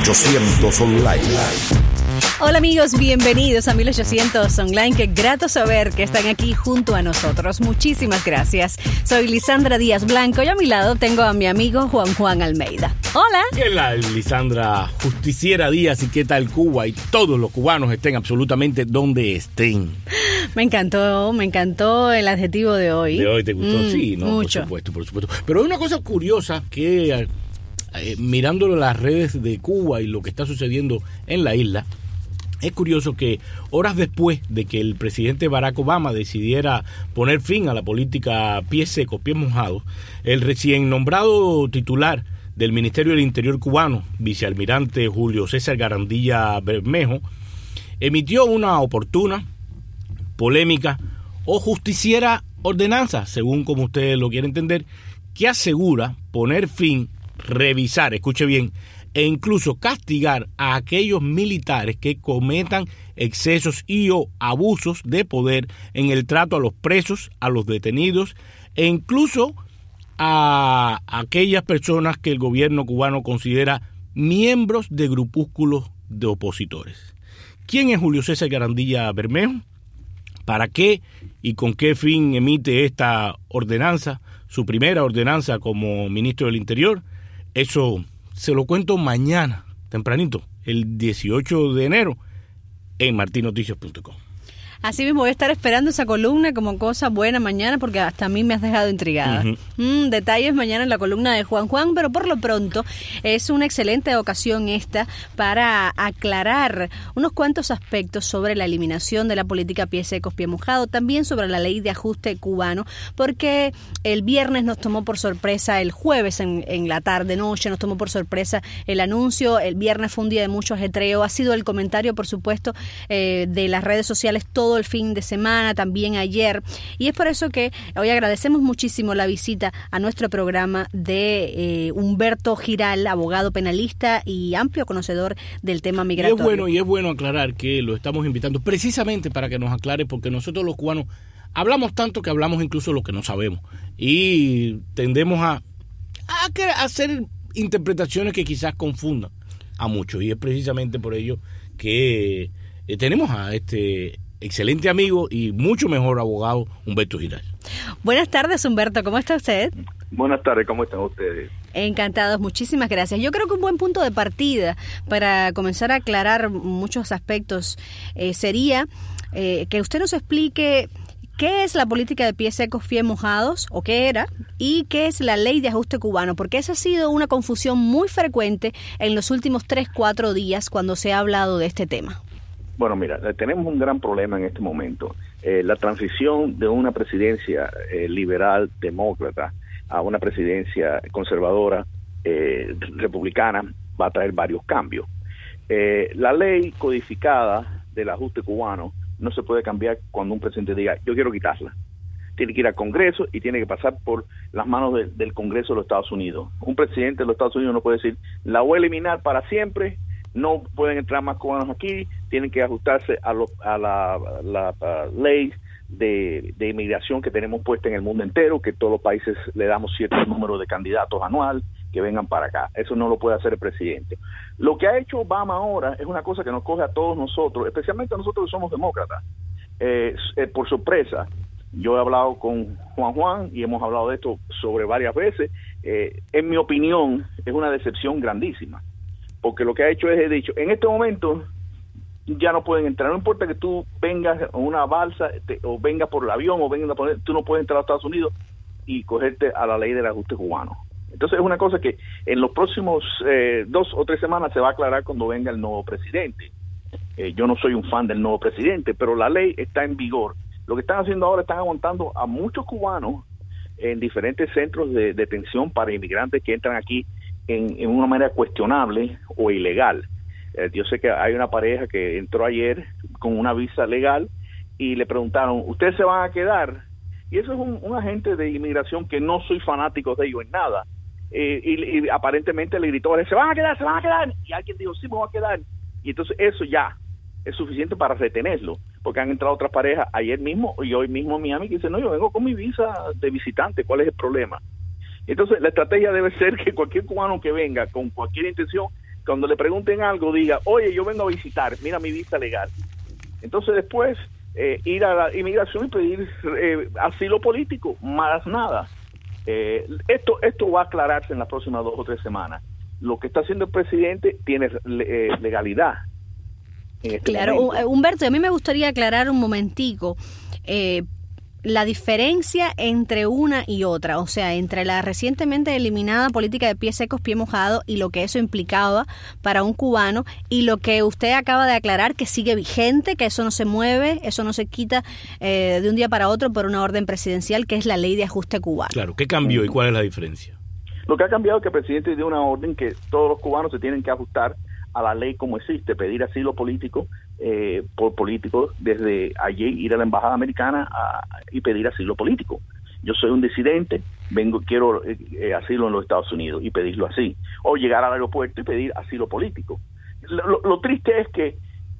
1800 Online. Hola amigos, bienvenidos a 1800 Online. Qué grato saber que están aquí junto a nosotros. Muchísimas gracias. Soy Lisandra Díaz Blanco y a mi lado tengo a mi amigo Juan Almeida. Hola. ¿Qué tal, Lisandra Justiciera Díaz? ¿Y qué tal Cuba? Y todos los cubanos estén absolutamente donde estén. Me encantó el adjetivo de hoy. ¿De hoy te gustó? Sí, no, mucho. Por supuesto. Pero hay una cosa curiosa que, mirándolo en las redes de Cuba y lo que está sucediendo en la isla, es curioso que horas después de que el presidente Barack Obama decidiera poner fin a la política pies secos, pies mojados, el recién nombrado titular del Ministerio del Interior cubano, vicealmirante Julio César Garandilla Bermejo, emitió una oportuna, polémica o justiciera ordenanza, según como usted lo quiere entender, que asegura poner fin, revisar, escuche bien, e incluso castigar a aquellos militares que cometan excesos y o abusos de poder en el trato a los presos, a los detenidos e incluso a aquellas personas que el gobierno cubano considera miembros de grupúsculos de opositores. ¿Quién es Julio César Garandilla Bermejo? ¿Para qué y con qué fin emite esta ordenanza, su primera ordenanza como ministro del Interior? Eso se lo cuento mañana, tempranito, el 18 de enero, en martinoticias.com. Así mismo voy a estar esperando esa columna como cosa buena mañana porque hasta a mí me has dejado intrigada. Detalles mañana en la columna de Juan, pero por lo pronto es una excelente ocasión esta para aclarar unos cuantos aspectos sobre la eliminación de la política pies secos, pie mojado, también sobre la ley de ajuste cubano, porque el viernes nos tomó por sorpresa, el jueves en la tarde-noche nos tomó por sorpresa el anuncio, el viernes fue un día de mucho ajetreo, ha sido el comentario por supuesto de las redes sociales todo el fin de semana, también ayer, y es por eso que hoy agradecemos muchísimo la visita a nuestro programa de Humberto Giral, abogado penalista y amplio conocedor del tema migratorio. Y es bueno aclarar que lo estamos invitando precisamente para que nos aclare, porque nosotros los cubanos hablamos tanto que hablamos incluso lo que no sabemos y tendemos a hacer interpretaciones que quizás confundan a muchos, y es precisamente por ello que tenemos a este excelente amigo y mucho mejor abogado, Humberto Giral. Buenas tardes, Humberto, ¿cómo está usted? Buenas tardes, ¿cómo están ustedes? Encantados, muchísimas gracias. Yo creo que un buen punto de partida para comenzar a aclarar muchos aspectos sería que usted nos explique qué es la política de pies secos, pies mojados, o qué era, y qué es la ley de ajuste cubano, porque esa ha sido una confusión muy frecuente en los últimos 3-4 días cuando se ha hablado de este tema. Bueno, mira, tenemos un gran problema en este momento. La transición de una presidencia liberal demócrata a una presidencia conservadora republicana va a traer varios cambios. La ley codificada del ajuste cubano no se puede cambiar cuando un presidente diga, yo quiero quitarla. Tiene que ir al Congreso y tiene que pasar por las manos del Congreso de los Estados Unidos. Un presidente de los Estados Unidos no puede decir, la voy a eliminar para siempre, no pueden entrar más cubanos aquí, tienen que ajustarse a la ley de inmigración que tenemos puesta en el mundo entero, que todos los países le damos cierto número de candidatos anual que vengan para acá. Eso no lo puede hacer el presidente. Lo que ha hecho Obama ahora es una cosa que nos coge a todos nosotros, especialmente a nosotros que somos demócratas, por sorpresa. Yo he hablado con Juan y hemos hablado de esto sobre varias veces. En mi opinión, es una decepción grandísima. Porque lo que ha hecho es, he dicho, en este momento ya no pueden entrar, no importa que tú vengas en una balsa o vengas por el avión o vengas tú no puedes entrar a Estados Unidos y cogerte a la ley del ajuste cubano. Entonces es una cosa que en los próximos 2 o 3 semanas se va a aclarar cuando venga el nuevo presidente. Yo no soy un fan del nuevo presidente, pero la ley está en vigor. Lo que están haciendo ahora, están aguantando a muchos cubanos en diferentes centros de detención para inmigrantes que entran aquí en una manera cuestionable o ilegal. Yo sé que hay una pareja que entró ayer con una visa legal y le preguntaron, ¿ustedes se van a quedar? Y eso es un agente de inmigración que no soy fanático de ellos en nada. Y aparentemente le gritó, se van a quedar. Y alguien dijo, sí, me voy a quedar. Y entonces eso ya es suficiente para retenerlo, porque han entrado otras parejas ayer mismo y hoy mismo en Miami que dicen, no, yo vengo con mi visa de visitante, ¿cuál es el problema? Entonces la estrategia debe ser que cualquier cubano que venga con cualquier intención cuando le pregunten algo diga, oye, yo vengo a visitar, mira mi visa legal. Entonces después ir a la inmigración y pedir asilo político, más nada. Esto va a aclararse en las próximas 2 o 3 semanas. Lo que está haciendo el presidente tiene legalidad. Claro, Humberto, a mí me gustaría aclarar un momentico la diferencia entre una y otra, o sea, entre la recientemente eliminada política de pies secos, pie mojado y lo que eso implicaba para un cubano y lo que usted acaba de aclarar que sigue vigente, que eso no se mueve, eso no se quita de un día para otro por una orden presidencial, que es la ley de ajuste cubano. Claro, ¿qué cambió y cuál es la diferencia? Lo que ha cambiado es que el presidente dio una orden que todos los cubanos se tienen que ajustar a la ley como existe, pedir asilo político por políticos desde allí, ir a la embajada americana y pedir asilo político. Yo soy un disidente, quiero asilo en los Estados Unidos y pedirlo así, o llegar al aeropuerto y pedir asilo político. Lo triste es que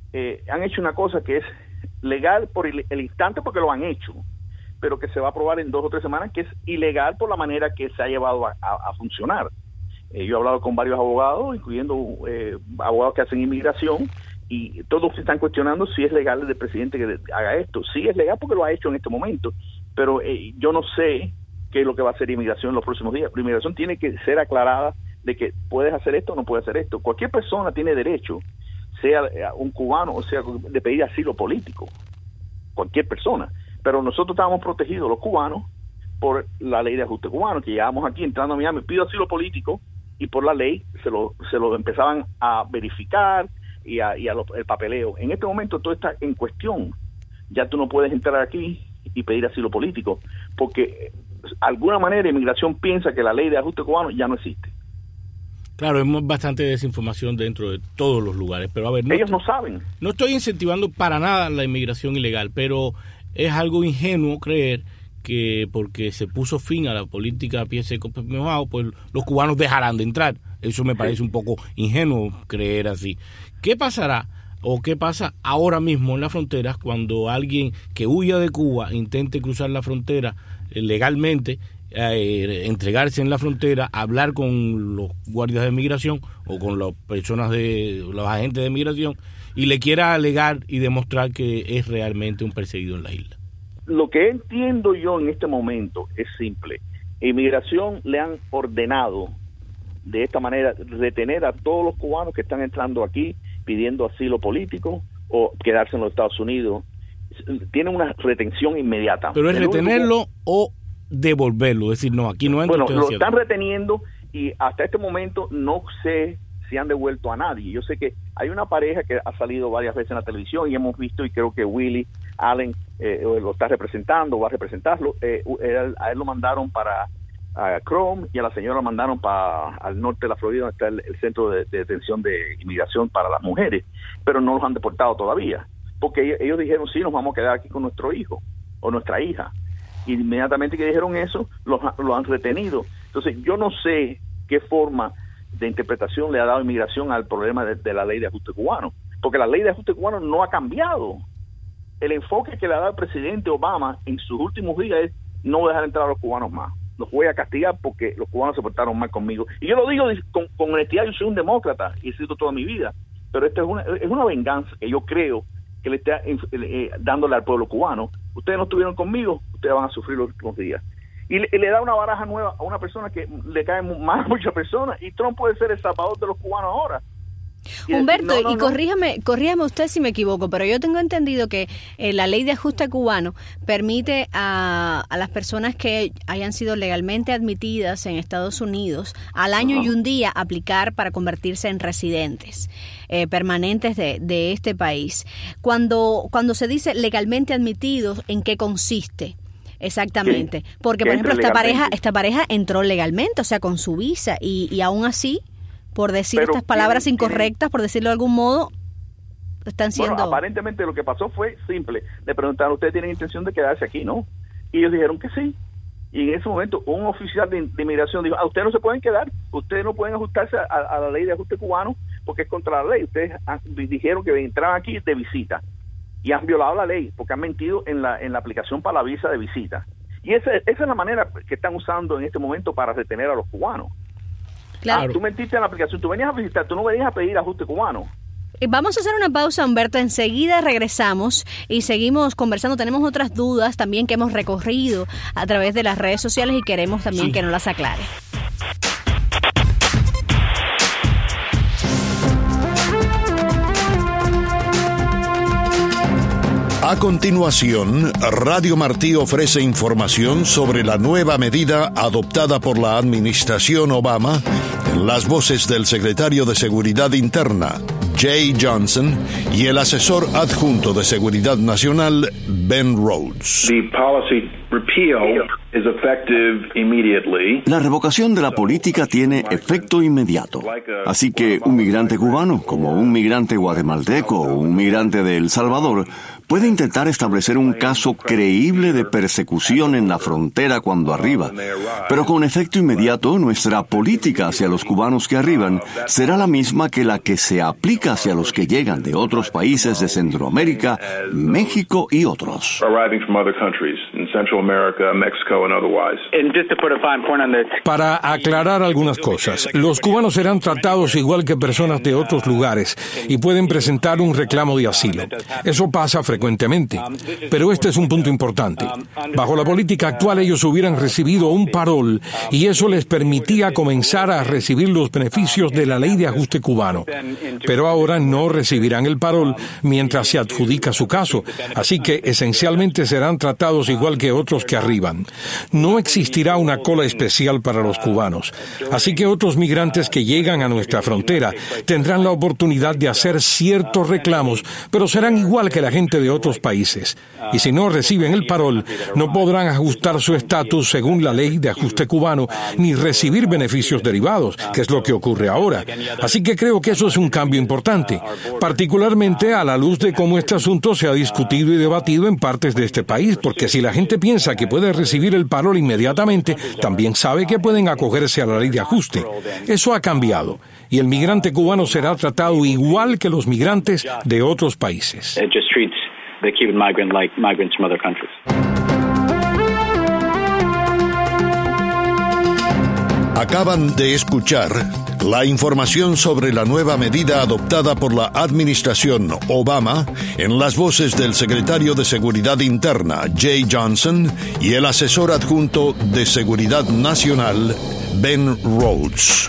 han hecho una cosa que es legal por el instante porque lo han hecho, pero que se va a aprobar en 2 o 3 semanas, que es ilegal por la manera que se ha llevado a funcionar. Yo he hablado con varios abogados, incluyendo abogados que hacen inmigración, y todos se están cuestionando si es legal el presidente que haga esto. Sí es legal porque lo ha hecho en este momento, pero yo no sé qué es lo que va a hacer inmigración en los próximos días. La inmigración tiene que ser aclarada de que puedes hacer esto o no puedes hacer esto. Cualquier persona tiene derecho, sea un cubano o sea de pedir asilo político. Cualquier persona. Pero nosotros estábamos protegidos, los cubanos, por la ley de ajuste cubano, que llevamos aquí entrando a Miami, pido asilo político, y por la ley se lo empezaban a verificar y el papeleo. En este momento todo está en cuestión. Ya tú no puedes entrar aquí y pedir asilo político, porque de alguna manera inmigración piensa que la ley de ajuste cubano ya no existe. Claro, hay bastante desinformación dentro de todos los lugares, pero a ver... Ellos no saben. No estoy incentivando para nada la inmigración ilegal, pero es algo ingenuo creer que porque se puso fin a la política a pie seco, pie mojado, pues los cubanos dejarán de entrar. Eso me parece un poco ingenuo creer así. ¿Qué pasará o qué pasa ahora mismo en las fronteras cuando alguien que huya de Cuba intente cruzar la frontera legalmente, entregarse en la frontera, hablar con los guardias de migración o con las personas los agentes de migración y le quiera alegar y demostrar que es realmente un perseguido en la isla? Lo que entiendo yo en este momento es simple. Inmigración le han ordenado de esta manera retener a todos los cubanos que están entrando aquí pidiendo asilo político o quedarse en los Estados Unidos. Tienen una retención inmediata. ¿Pero es retenerlo o devolverlo? Es decir, no, aquí no entra. Bueno, lo están reteniendo y hasta este momento no sé si han devuelto a nadie. Yo sé que hay una pareja que ha salido varias veces en la televisión y hemos visto, y creo que Willie Allen lo está representando, va a representarlo. A él lo mandaron para Chrome y a la señora lo mandaron para al norte de la Florida, donde está el centro de detención de inmigración para las mujeres, pero no los han deportado todavía, porque ellos dijeron, sí, nos vamos a quedar aquí con nuestro hijo o nuestra hija. Y inmediatamente que dijeron eso, lo han retenido. Entonces, yo no sé qué forma de interpretación le ha dado inmigración al problema de la ley de ajuste cubano, porque la ley de ajuste cubano no ha cambiado. El enfoque que le ha dado el presidente Obama en sus últimos días es no dejar entrar a los cubanos más. Los voy a castigar porque los cubanos se portaron mal conmigo. Y yo lo digo con honestidad, yo soy un demócrata y he sido toda mi vida, pero esta es una venganza que yo creo que le está dándole al pueblo cubano. Ustedes no estuvieron conmigo, ustedes van a sufrir los últimos días. Y le da una baraja nueva a una persona que le cae mal a muchas personas, y Trump puede ser el salvador de los cubanos ahora. Humberto, y corríjame usted si me equivoco, pero yo tengo entendido que la ley de ajuste cubano permite a las personas que hayan sido legalmente admitidas en Estados Unidos al año y un día aplicar para convertirse en residentes permanentes de este país. Cuando se dice legalmente admitidos, ¿en qué consiste? Exactamente, porque por ejemplo esta pareja entró legalmente, o sea, con su visa, y aún así, por decir estas palabras incorrectas, por decirlo de algún modo, están siendo... Bueno, aparentemente lo que pasó fue simple. Le preguntaron, ¿ustedes tienen intención de quedarse aquí? ¿No? Y ellos dijeron que sí. Y en ese momento un oficial de inmigración dijo, ustedes no se pueden quedar, ustedes no pueden ajustarse a la ley de ajuste cubano porque es contra la ley. Ustedes dijeron que entraban aquí de visita y han violado la ley porque han mentido en la aplicación para la visa de visita. Y esa es la manera que están usando en este momento para retener a los cubanos. Claro. Tú metiste en la aplicación, tú venías a visitar, tú no venías a pedir ajuste cubano. Vamos a hacer una pausa, Humberto. Enseguida regresamos y seguimos conversando. Tenemos otras dudas también que hemos recorrido a través de las redes sociales y queremos también que nos las aclare. A continuación, Radio Martí ofrece información sobre la nueva medida adoptada por la administración Obama en las voces del secretario de Seguridad Interna, Jay Johnson, y el asesor adjunto de Seguridad Nacional, Ben Rhodes. The policy repeal is effective immediately. La revocación de la política tiene efecto inmediato. Así que un migrante cubano, como un migrante guatemalteco o un migrante de El Salvador, puede intentar establecer un caso creíble de persecución en la frontera cuando arriba. Pero con efecto inmediato, nuestra política hacia los cubanos que arriban será la misma que la que se aplica hacia los que llegan de otros países de Centroamérica, México y otros. Para aclarar algunas cosas, los cubanos serán tratados igual que personas de otros lugares y pueden presentar un reclamo de asilo. Eso pasa frecuentemente, pero este es un punto importante. Bajo la política actual, ellos hubieran recibido un parol y eso les permitía comenzar a recibir los beneficios de la ley de ajuste cubano. Pero ahora no recibirán el parol mientras se adjudica su caso, así que esencialmente serán tratados igual que otros que arriban. No existirá una cola especial para los cubanos, así que otros migrantes que llegan a nuestra frontera tendrán la oportunidad de hacer ciertos reclamos, pero serán igual que la gente de otros países. Y si no reciben el parol, no podrán ajustar su estatus según la ley de ajuste cubano, ni recibir beneficios derivados, que es lo que ocurre ahora. Así que creo que eso es un cambio importante, particularmente a la luz de cómo este asunto se ha discutido y debatido en partes de este país, porque si la gente piensa que puede recibir el parol inmediatamente, también sabe que pueden acogerse a la ley de ajuste. Eso ha cambiado, y el migrante cubano será tratado igual que los migrantes de otros países. Acaban de escuchar la información sobre la nueva medida adoptada por la administración Obama en las voces del secretario de Seguridad Interna, Jay Johnson, y el asesor adjunto de Seguridad Nacional, Ben Rhodes.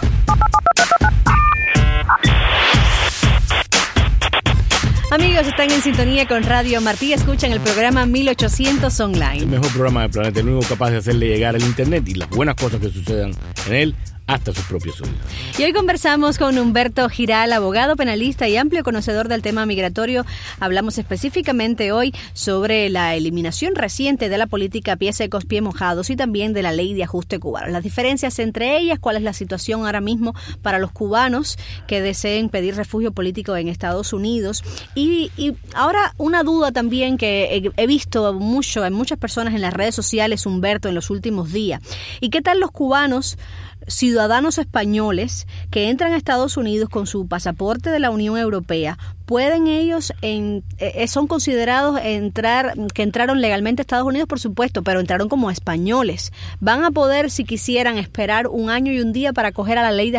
Amigos, están en sintonía con Radio Martí, escuchan el programa 1800 Online. El mejor programa del planeta, el único capaz de hacerle llegar el Internet y las buenas cosas que sucedan en él hasta sus propios oídos. Y hoy conversamos con Humberto Giral, abogado penalista y amplio conocedor del tema migratorio. Hablamos específicamente hoy sobre la eliminación reciente de la política pies secos, pies mojados y también de la ley de ajuste cubano. Las diferencias entre ellas, cuál es la situación ahora mismo para los cubanos que deseen pedir refugio político en Estados Unidos. Y ahora una duda también que he visto mucho en muchas personas en las redes sociales, Humberto, en los últimos días. ¿Y qué tal los cubanos ciudadanos españoles que entran a Estados Unidos con su pasaporte de la Unión Europea? ¿Pueden ellos, son considerados que entraron legalmente a Estados Unidos, por supuesto, pero entraron como españoles? ¿Van a poder, si quisieran, esperar un año y un día para acogerse a la ley de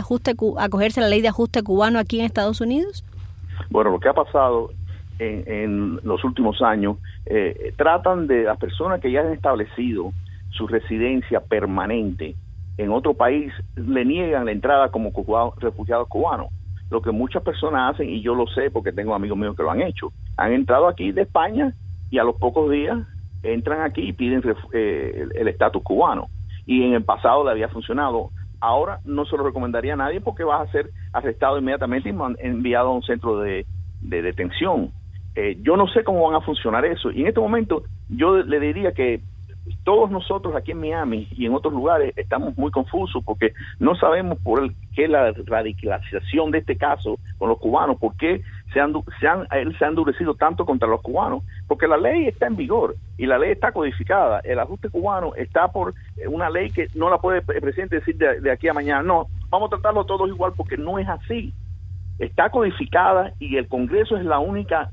ajuste cubano aquí en Estados Unidos? Bueno, lo que ha pasado en los últimos años, tratan de las personas que ya han establecido su residencia permanente en otro país, le niegan la entrada como refugiados cubanos. Lo que muchas personas hacen, y yo lo sé porque tengo amigos míos que lo han hecho, han entrado aquí de España y a los pocos días entran aquí y piden el estatus cubano. Y en el pasado le había funcionado. Ahora no se lo recomendaría a nadie porque vas a ser arrestado inmediatamente y enviado a un centro de detención. Yo no sé cómo van a funcionar eso. Y en este momento yo le diría que todos nosotros aquí en Miami y en otros lugares estamos muy confusos porque no sabemos por qué la radicalización de este caso con los cubanos, por qué se ha endurecido tanto contra los cubanos, porque la ley está en vigor y la ley está codificada. El ajuste cubano está por una ley que no la puede el presidente decir de aquí a mañana, no, vamos a tratarlo todos igual, porque no es así. Está codificada y el Congreso es la única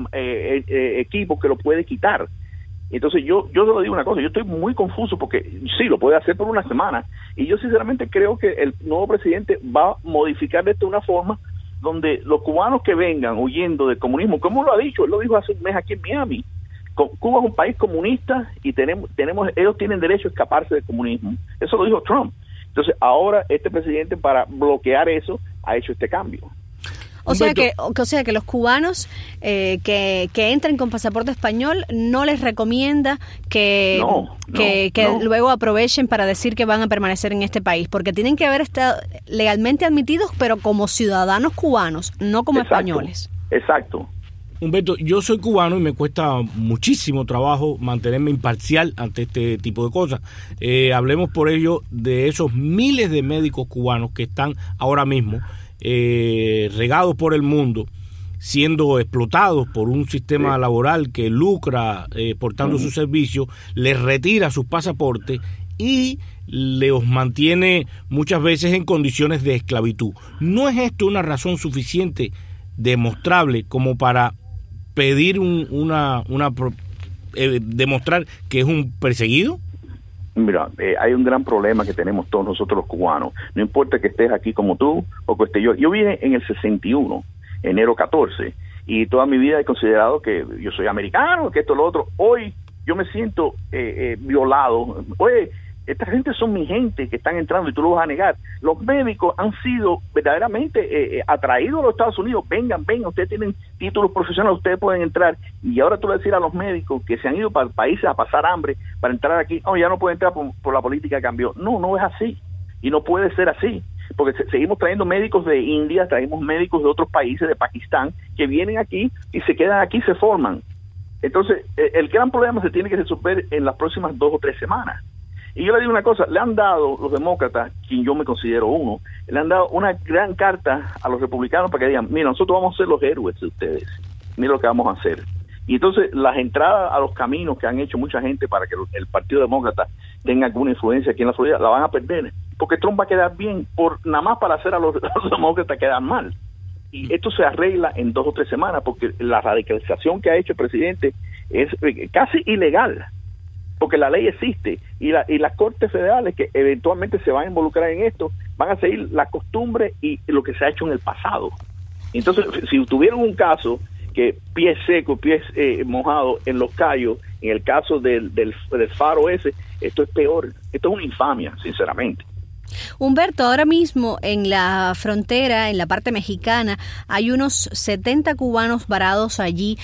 equipo que lo puede quitar. Entonces yo le digo una cosa, yo estoy muy confuso porque sí, lo puede hacer por una semana Y yo sinceramente creo que el nuevo presidente va a modificar esto de una forma donde los cubanos que vengan huyendo del comunismo, como lo ha dicho, él lo dijo hace un mes aquí en Miami, Cuba es un país comunista y ellos tienen derecho a escaparse del comunismo. Eso lo dijo Trump. Entonces ahora este presidente, para bloquear eso, ha hecho este cambio. O sea que los cubanos que entren con pasaporte español no les recomienda que luego aprovechen para decir que van a permanecer en este país, porque tienen que haber estado legalmente admitidos, pero como ciudadanos cubanos, no como españoles. Exacto. Humberto, yo soy cubano y me cuesta muchísimo trabajo mantenerme imparcial ante este tipo de cosas. Hablemos por ello de esos miles de médicos cubanos que están ahora mismo regados por el mundo, siendo explotados por un sistema laboral que lucra portando sus servicios, les retira sus pasaportes y los mantiene muchas veces en condiciones de esclavitud. ¿No es esto una razón suficiente, demostrable, como para pedir demostrar que es un perseguido? Mira, hay un gran problema que tenemos todos nosotros los cubanos. No importa que estés aquí como tú o que esté yo. Yo vine en el 61, enero 14, y toda mi vida he considerado que yo soy americano, que esto, lo otro. Hoy yo me siento violado. Oye, esta gente son mi gente que están entrando y tú lo vas a negar. Los médicos han sido verdaderamente atraídos a los Estados Unidos. Vengan, ustedes tienen títulos profesionales, ustedes pueden entrar. Y ahora tú le decir a los médicos que se han ido para países a pasar hambre para entrar aquí, ya no pueden entrar por la política que cambió. No es así. Y no puede ser así. Porque seguimos trayendo médicos de India, traemos médicos de otros países, de Pakistán, que vienen aquí y se quedan aquí, se forman. Entonces, el gran problema se tiene que resolver en las próximas 2 o 3 semanas. Y yo le digo una cosa, le han dado los demócratas, quien yo me considero uno, le han dado una gran carta a los republicanos para que digan, mira, nosotros vamos a ser los héroes de ustedes, mira lo que vamos a hacer. Y entonces las entradas a los caminos que han hecho mucha gente para que el Partido Demócrata tenga alguna influencia aquí en la Florida, la van a perder, porque Trump va a quedar bien, nada más para hacer a los demócratas quedar mal. Y esto se arregla en 2 o 3 semanas, porque la radicalización que ha hecho el presidente es casi ilegal. Porque la ley existe y las cortes federales que eventualmente se van a involucrar en esto van a seguir la costumbre y lo que se ha hecho en el pasado. Entonces, si tuvieron un caso que pies secos, pies mojados en Los Cayos, en el caso del faro ese, esto es peor. Esto es una infamia, sinceramente. Humberto, ahora mismo en la frontera, en la parte mexicana, hay unos 70 cubanos varados allí.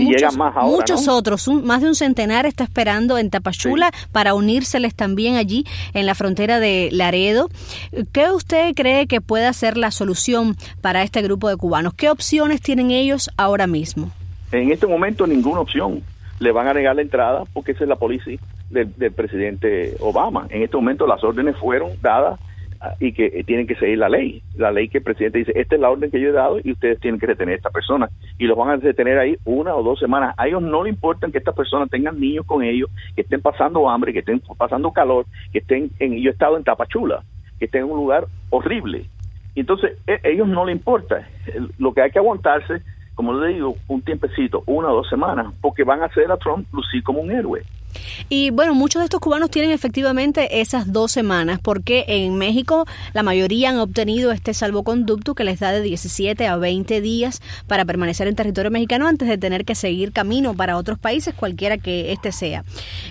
Muchos otros, más de un centenar está esperando en Tapachula para unírseles también allí en la frontera de Laredo. ¿Qué usted cree que pueda ser la solución para este grupo de cubanos? ¿Qué opciones tienen ellos ahora mismo? En este momento ninguna opción. Le van a negar la entrada porque esa es la política del presidente Obama. En este momento las órdenes fueron dadas y que tienen que seguir la ley que el presidente dice, esta es la orden que yo he dado y ustedes tienen que retener a esta persona, y los van a detener ahí 1 o 2 semanas. A ellos no les importa que estas personas tengan niños con ellos, que estén pasando hambre, que estén pasando calor, yo he estado en Tapachula, que estén en un lugar horrible, y entonces a ellos no les importa. Lo que hay que aguantarse, como le digo, un tiempecito, 1 o 2 semanas, porque van a hacer a Trump lucir como un héroe. Y bueno, muchos de estos cubanos tienen efectivamente esas 2 semanas, porque en México la mayoría han obtenido este salvoconducto que les da de 17 a 20 días para permanecer en territorio mexicano antes de tener que seguir camino para otros países, cualquiera que este sea.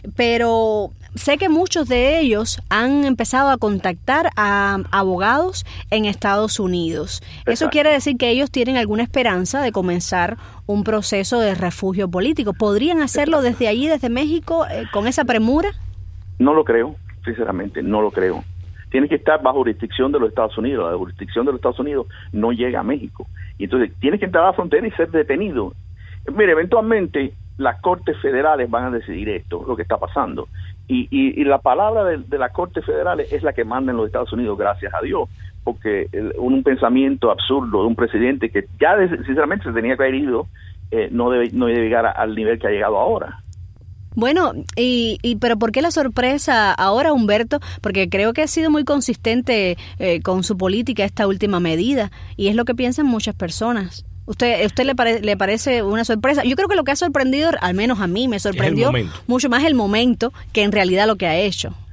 Pero sé que muchos de ellos han empezado a contactar a abogados en Estados Unidos. Exacto. Eso quiere decir que ellos tienen alguna esperanza de comenzar un proceso de refugio político. ¿Podrían hacerlo desde allí, desde México, con esa premura? No lo creo, sinceramente, no lo creo. Tiene que estar bajo jurisdicción de los Estados Unidos. La jurisdicción de los Estados Unidos no llega a México. Y entonces tienes que entrar a la frontera y ser detenido. Mire, eventualmente las cortes federales van a decidir esto, lo que está pasando. Y la palabra de las cortes federales es la que manda en los Estados Unidos, gracias a Dios, porque un pensamiento absurdo de un presidente que ya sinceramente se tenía que haber ido, no debe llegar al nivel que ha llegado ahora. Bueno, pero ¿por qué la sorpresa ahora, Humberto? Porque creo que ha sido muy consistente con su política esta última medida, y es lo que piensan muchas personas. ¿Usted le parece una sorpresa? Yo creo que lo que ha sorprendido, al menos a mí, me sorprendió mucho más el momento que en realidad lo que ha hecho.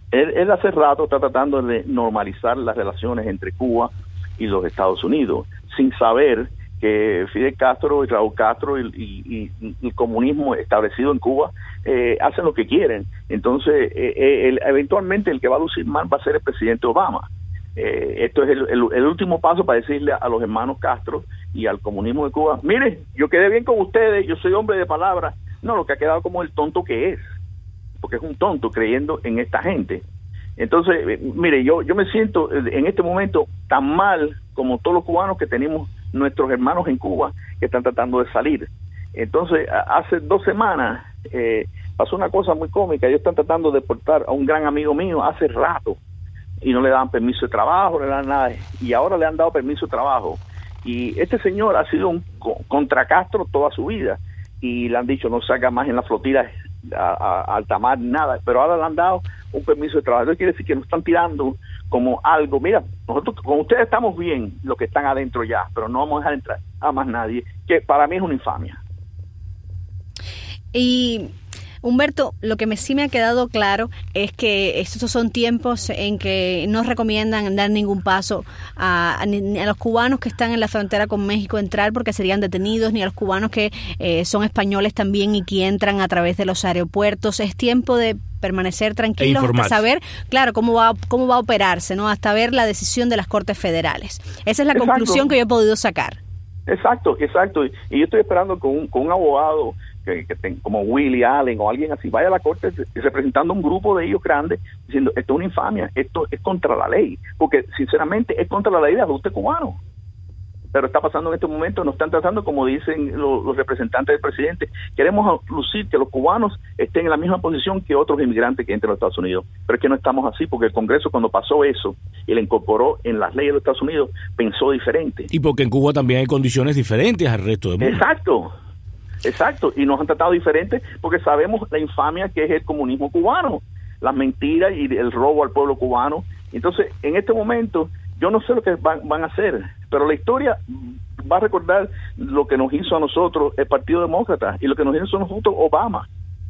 Él hace rato está tratando de normalizar las relaciones entre Cuba y los Estados Unidos, sin saber que Fidel Castro y Raúl Castro y el comunismo establecido en Cuba hacen lo que quieren. Entonces, eventualmente el que va a lucir mal va a ser el presidente Obama. Esto es el último paso para decirle a los hermanos Castro y al comunismo de Cuba, mire, yo quedé bien con ustedes, yo soy hombre de palabra. No, lo que ha quedado como el tonto que es, porque es un tonto creyendo en esta gente. Entonces, mire, yo me siento en este momento tan mal como todos los cubanos que tenemos nuestros hermanos en Cuba que están tratando de salir. Entonces, hace 2 semanas pasó una cosa muy cómica. Ellos están tratando de deportar a un gran amigo mío hace rato y no le daban permiso de trabajo, no le dan nada, y ahora le han dado permiso de trabajo. Y este señor ha sido un contra Castro toda su vida y le han dicho no salga más en la flotilla a alta mar, nada, pero ahora le han dado un permiso de trabajo. Eso quiere decir que nos están tirando como algo, mira, nosotros con ustedes estamos bien, los que están adentro ya, pero no vamos a dejar entrar a más nadie, que para mí es una infamia. Y Humberto, lo que sí me ha quedado claro es que estos son tiempos en que no recomiendan dar ningún paso a los cubanos que están en la frontera con México entrar porque serían detenidos, ni a los cubanos que son españoles también y que entran a través de los aeropuertos. Es tiempo de permanecer tranquilos hasta saber, claro, cómo va a operarse, ¿no? Hasta ver la decisión de las Cortes Federales. Esa es la conclusión que yo he podido sacar. Exacto. Y yo estoy esperando con un abogado que como Willie Allen o alguien así vaya a la corte representando un grupo de ellos grandes diciendo esto es una infamia, esto es contra la ley, porque sinceramente es contra la ley de ajuste cubano. Pero está pasando en este momento, nos están tratando como dicen los representantes del presidente. Queremos lucir que los cubanos estén en la misma posición que otros inmigrantes que entran a los Estados Unidos. Pero es que no estamos así, porque el Congreso cuando pasó eso y le incorporó en las leyes de los Estados Unidos, pensó diferente. Y porque en Cuba también hay condiciones diferentes al resto del mundo. Exacto, y nos han tratado diferente porque sabemos la infamia que es el comunismo cubano, las mentiras y el robo al pueblo cubano. Entonces, en este momento, yo no sé lo que van a hacer, pero la historia va a recordar lo que nos hizo a nosotros el Partido Demócrata y lo que nos hizo a nosotros Obama.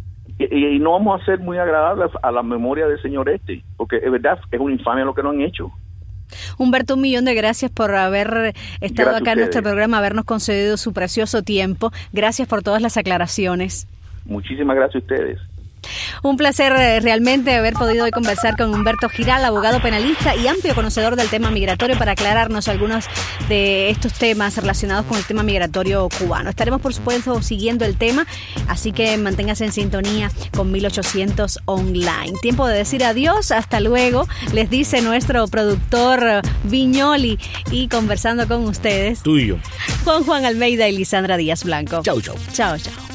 Y no vamos a ser muy agradables a la memoria del señor porque es verdad, es una infamia lo que nos han hecho. Humberto, 1.000.000 de gracias por haber estado acá en nuestro programa, habernos concedido su precioso tiempo. Gracias por todas las aclaraciones. Muchísimas gracias a ustedes. Un placer realmente haber podido hoy conversar con Humberto Giral, abogado penalista y amplio conocedor del tema migratorio, para aclararnos algunos de estos temas relacionados con el tema migratorio cubano. Estaremos, por supuesto, siguiendo el tema, así que manténgase en sintonía con 1800 Online. Tiempo de decir adiós, hasta luego, les dice nuestro productor Viñoli, y conversando con ustedes, tú y yo, Juan Almeida y Lisandra Díaz Blanco. Chau. Chao.